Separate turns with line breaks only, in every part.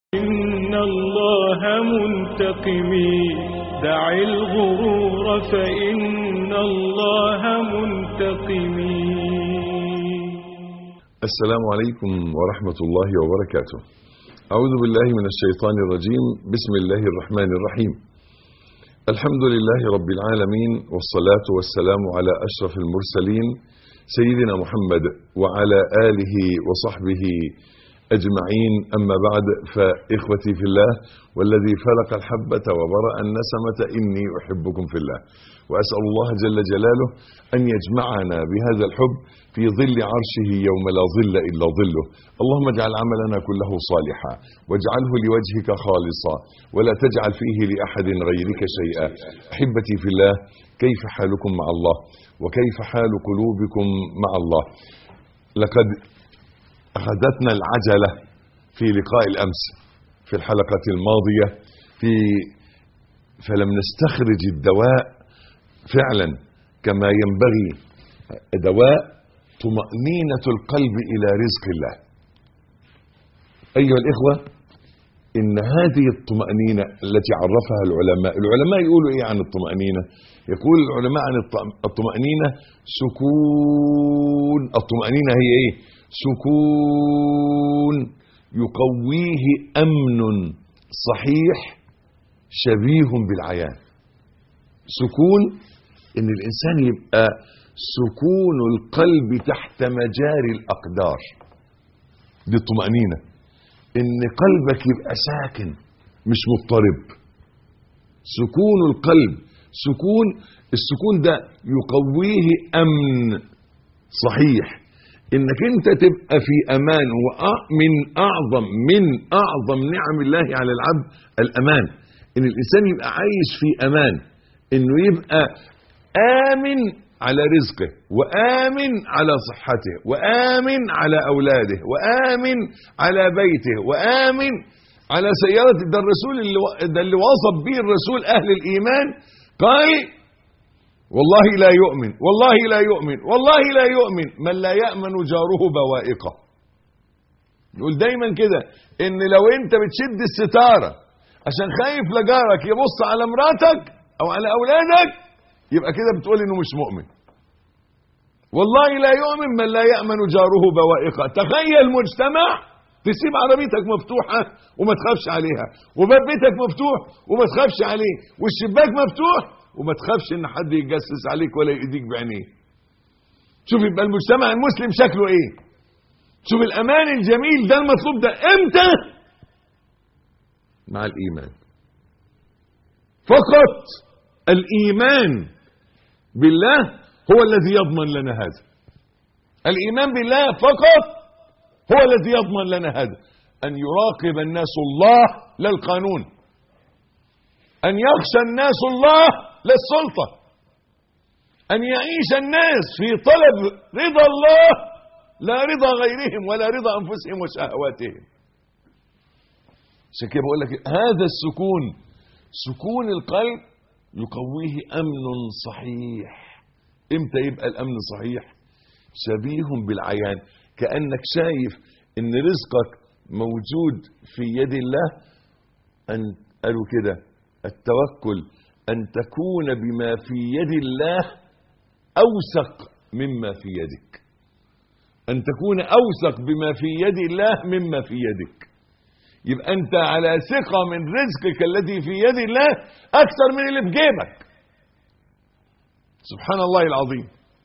إن الله منتقمي دع الغرور فإن الله منتقمي.
السلام عليكم ورحمة الله وبركاته. أعوذ بالله من الشيطان الرجيم. بسم الله الرحمن الرحيم. الحمد لله رب العالمين، والصلاة والسلام على أشرف المرسلين سيدنا محمد وعلى آله وصحبه أجمعين. أما بعد، فإخوتي في الله والذي فلق الحبة وبرأ النسمة إني أحبكم في الله، وأسأل الله جل جلاله أن يجمعنا بهذا الحب في ظل عرشه يوم لا ظل إلا ظله. اللهم اجعل عملنا كله صالحا واجعله لوجهك خالصا ولا تجعل فيه لأحد غيرك شيئا. أحبتي في الله، كيف حالكم مع الله وكيف حال قلوبكم مع الله؟ لقد أخذتنا العجلة في لقاء الأمس في الحلقة الماضية فلم نستخرج الدواء فعلا كما ينبغي، دواء طمأنينة القلب إلى رزق الله. أيها الإخوة، إن هذه الطمأنينة التي عرفها العلماء يقولوا إيه عن الطمأنينة؟ يقول العلماء عن الطمأنينة سكون. الطمأنينة هي إيه؟ سكون يقويه أمن صحيح شبيه بالعيان. سكون إن الإنسان يبقى سكون القلب تحت مجاري الأقدار، دي الطمأنينة. إن قلبك يبقى ساكن مش مضطرب. سكون القلب، السكون ده يقويه أمن صحيح، انك انت تبقى في امان. ومن اعظم نعم الله على العبد الامان، ان الانسان يبقى عايش في امان، انه يبقى امن على رزقه، وامن على صحته، وامن على اولاده، وامن على بيته، وامن على سيارته. ده الرسول اللي وصف به الرسول اهل الايمان، قال والله لا يؤمن، والله لا يؤمن، والله لا يؤمن من لا يأمن جاره بوائقه. يقول دايما كده، ان لو انت بتشد الستارة عشان خايف لجارك يبص على مراتك او على اولادك، يبقى كده بتقول انه مش مؤمن. والله لا يؤمن من لا يأمن جاره بوائقه. تخيل مجتمع تسيب عربيتك مفتوحة وما تخافش عليها، وباب بيتك مفتوح وما تخافش عليه، والشباك مفتوح وما تخافش ان حد يتجسس عليك ولا يأذيك بعينيه. شوف يبقى المجتمع المسلم شكله ايه. شوف الامان الجميل ده. المطلوب ده امتى؟ مع الايمان فقط. الايمان بالله هو الذي يضمن لنا هذا. الايمان بالله فقط هو الذي يضمن لنا هذا. ان يراقب الناس الله لا القانون، ان يخشى الناس الله لا السلطة، ان يعيش الناس في طلب رضا الله لا رضا غيرهم ولا رضا انفسهم وشهواتهم. عشان كده بقول لك هذا السكون، سكون القلب يقويه امن صحيح. امتى يبقى الامن صحيح؟ شبيه بالعيان، كأنك شايف ان رزقك موجود في يد الله. ان قالوا كده التوكل أن تكون بما في يد الله أوثق مما في يدك. أن تكون أوثق بما في يد الله مما في يدك. يبقى أنت على ثقة من رزقك الذي في يد الله أكثر من اللي في جيبك. سبحان الله العظيم.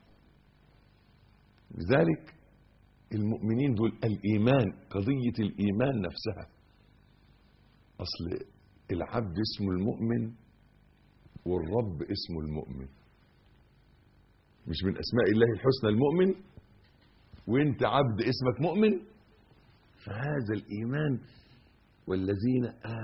لذلك المؤمنين دول الإيمان، قضية الإيمان نفسها. أصل العبد اسمه المؤمن والرب اسمه المؤمن. مش من اسماء الله الحسنى المؤمن وانت عبد اسمك مؤمن؟ فهذا الايمان والذين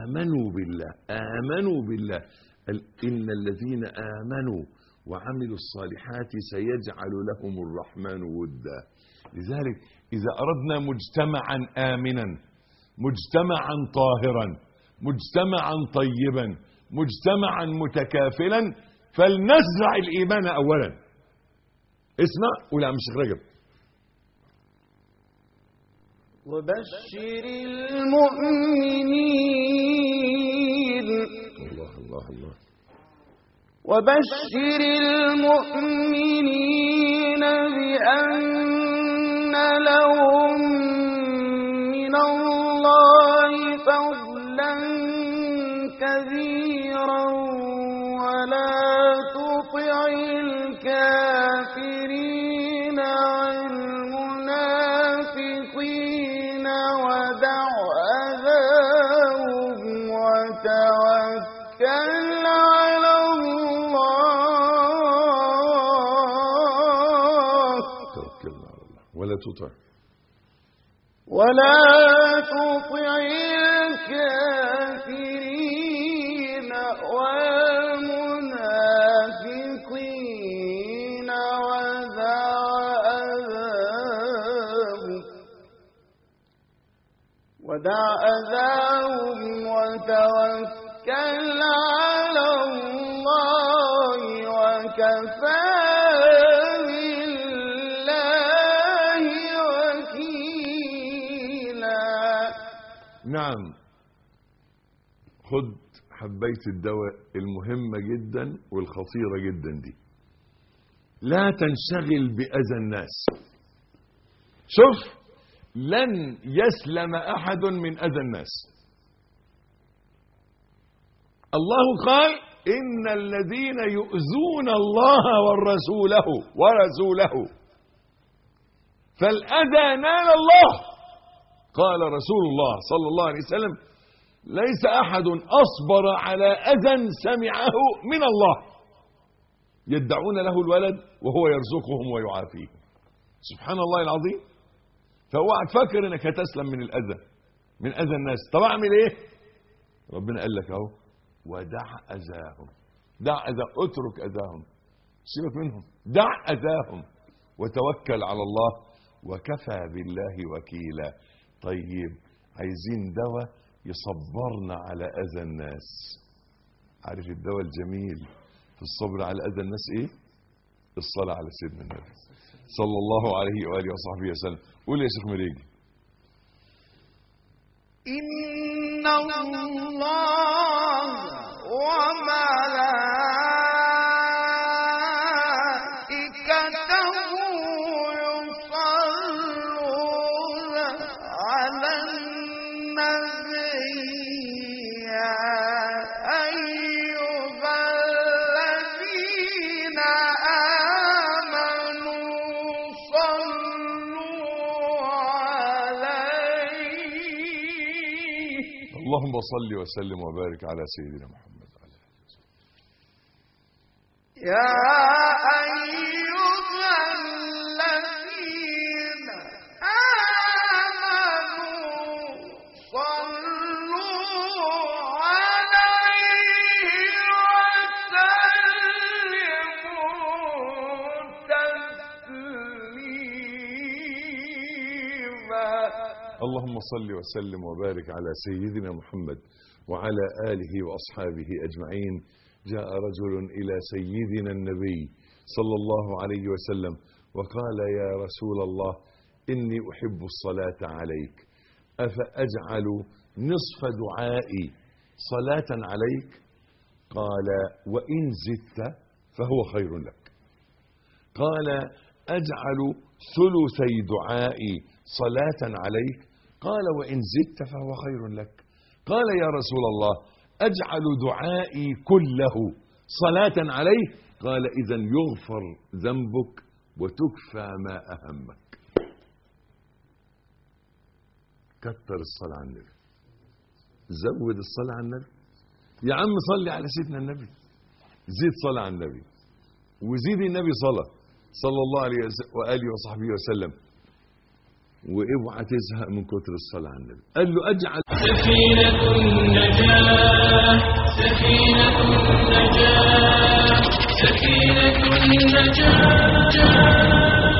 امنوا بالله ان الذين امنوا وعملوا الصالحات سيجعل لهم الرحمن ودا. لذلك اذا اردنا مجتمعا امنا، مجتمعا طاهرا، مجتمعا طيبا، مجتمعا متكافلا، فلنزرع الايمان اولا. اسمع ولا مش رجب.
وبشر المؤمنين وبشر المؤمنين بأن لهم من الله فضلا كبيرا ولا تطع الكافرين والمنافقين ودع أذاهم وتوكل على الله.
توكلنا على الله ولا تطع
الكافرين والمنافقين ودع أذاهم وتوكل على الله وكفى بالله وكيلا.
نعم، خد حبيت الدواء المهمة جدا والخطيرة جدا دي. لا تنشغل بأذى الناس. شوف، لن يسلم أحد من أذى الناس. الله قال إن الذين يؤذون الله ورسوله فالأذى نال الله. قال رسول الله صلى الله عليه وسلم ليس أحد أصبر على أذى سمعه من الله يدعون له الولد وهو يرزقهم ويعافيهم. سبحان الله العظيم. فاوعى تفكر انك هتسلم من اذى الناس. طب اعمل ايه؟ ربنا قال لك اهو ودع اذاهم. اترك اذاهم، سيبك منهم، دع اذاهم وتوكل على الله وكفى بالله وكيلا. طيب، عايزين دواء يصبرنا على اذى الناس. عارف الدواء الجميل في الصبر على اذى الناس ايه؟ الصلاة على سيدنا النبي صلى الله عليه وآله وصحبه وسلم. قول يا شيخ مريجي.
إن الله وملائكته يصلون على النبي يا أيها الذين آمنوا
اللهم صل وسلم وبارك على سيدنا محمد
يا أيها الذين آمنوا صلوا عليه وسلموا تسليما.
اللهم صل وسلم وبارك على سيدنا محمد وعلى آله وأصحابه أجمعين. جاء رجل إلى سيدنا النبي صلى الله عليه وسلم وقال يا رسول الله إني أحب الصلاة عليك أفأجعل نصف دعائي صلاة عليك؟ قال وإن زدت فهو خير لك. قال أجعل ثلثي دعائي صلاة عليك؟ قال وإن زدت فهو خير لك. قال يا رسول الله أجعل دعائي كله صلاة عليه؟ قال إذن يغفر ذنبك وتكفى ما أهمك. كتر الصلاة على النبي، زود الصلاة على النبي. يا عم صلي على سيدنا النبي، زيد صلاة على النبي وزيد النبي صلاة صلى الله عليه وآله وصحبه وسلم، واوعى تزهق من كتر الصلاة على النبي. قال له أجعل
سفينة النجاة سفينة النجاة سفينة النجاة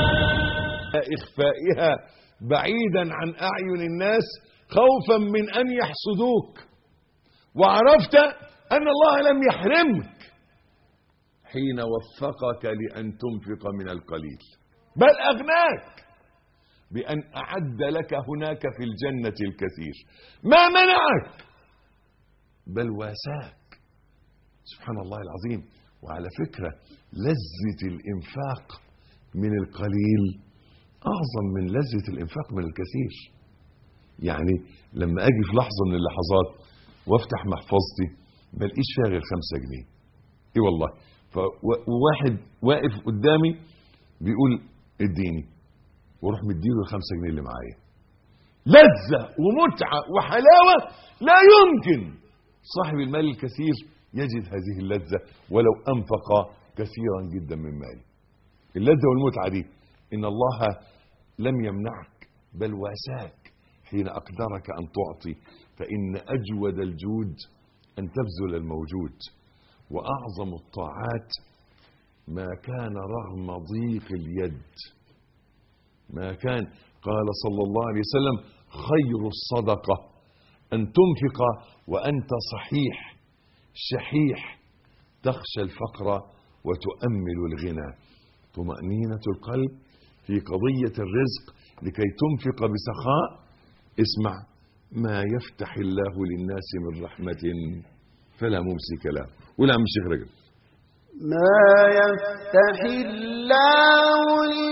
إخفائها بعيدا عن أعين الناس خوفا من أن يحسدوك، وعرفت أن الله لم يحرمك حين وفقك لأن تنفق من القليل، بل أغناك بأن أعد لك هناك في الجنة الكثير. ما منعك بل واساك. سبحان الله العظيم. وعلى فكرة لذة الإنفاق من القليل أعظم من لذة الإنفاق من الكثير. يعني لما أجي في لحظة من اللحظات وافتح محفظتي ما الاقيش فيها غير 5 جنيه. إيه والله. وواحد واقف قدامي بيقول اديني، واروح مديله ال5 جنيه اللي معايا. لذة ومتعة وحلاوة لا يمكن صاحب المال الكثير يجد هذه اللذة ولو أنفق كثيرا جدا من ماله. اللذة والمتعة دي إن الله لم يمنعك بل واساك حين أقدرك أن تعطي، فإن أجود الجود أن تبذل الموجود. وأعظم الطاعات ما كان رغم ضيق اليد، ما كان. قال صلى الله عليه وسلم خير الصدقة أن تنفق وأنت صحيح شحيح تخشى الفقر وتؤمل الغنى. طمأنينة القلب في قضية الرزق لكي تنفق بسخاء. اسمع ما يفتح الله للناس من رحمة فلا ممسك له. ولا عم الشيخ رجب
ما يفتح الله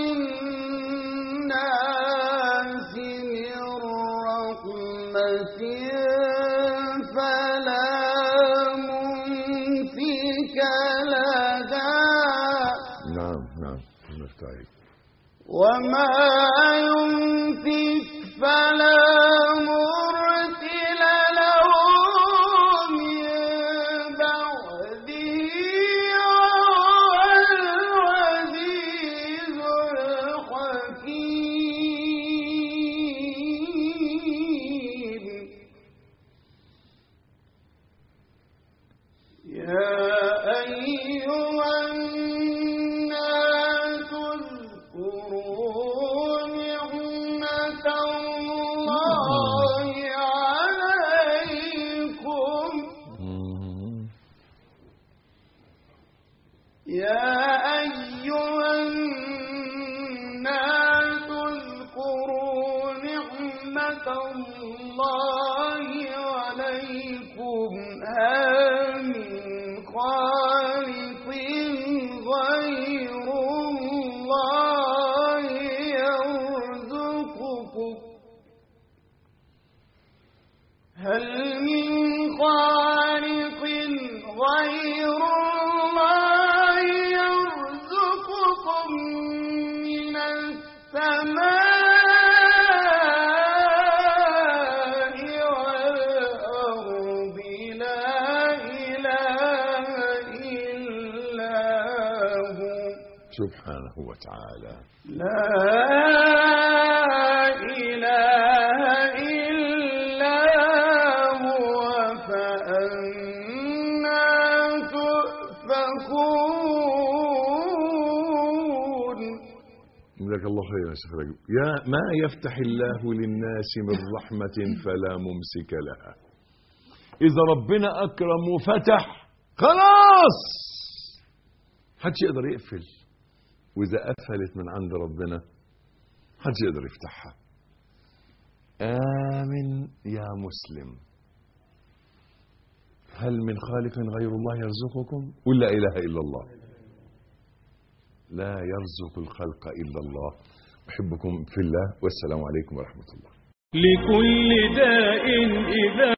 للناس من رحمة فلا ممسك لها.
نعم المفتاح.
وما يمسك فلا مرسل له من بعده وهو العزيز الحكيم. يا أيها الناس اذكروا نعمة الله عليكم. يا أيها الناس اذكروا نعمة الله عليكم هل من خالق غير الله يرزقكم؟ هل من خالق غير الله يرزقكم من السماء والأرض؟ لا إله إلا هو
سبحانه وتعالى.
لا إله إلا هو فأنا تؤفكون.
جزاك الله خير يا شيخ رجب. يا ما يفتح الله للناس من رحمة فلا ممسك لها. إذا ربنا أكرم وفتح خلاص محدش يقدر يقفل، وإذا قفلت من عند ربنا محدش يقدر يفتحها. آمن يا مسلم. هل من خالق غير الله يرزقكم؟ قل لا إله إلا الله. لا يرزق الخلق إلا الله. أحبكم في الله والسلام عليكم ورحمة الله.
لكل داء إذا